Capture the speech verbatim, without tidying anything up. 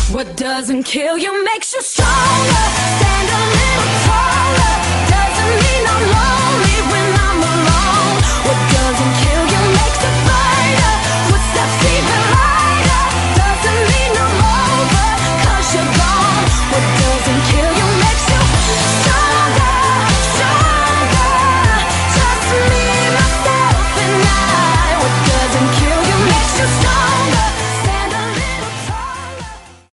What doesn't kill you makes you stronger. Stand a little taller.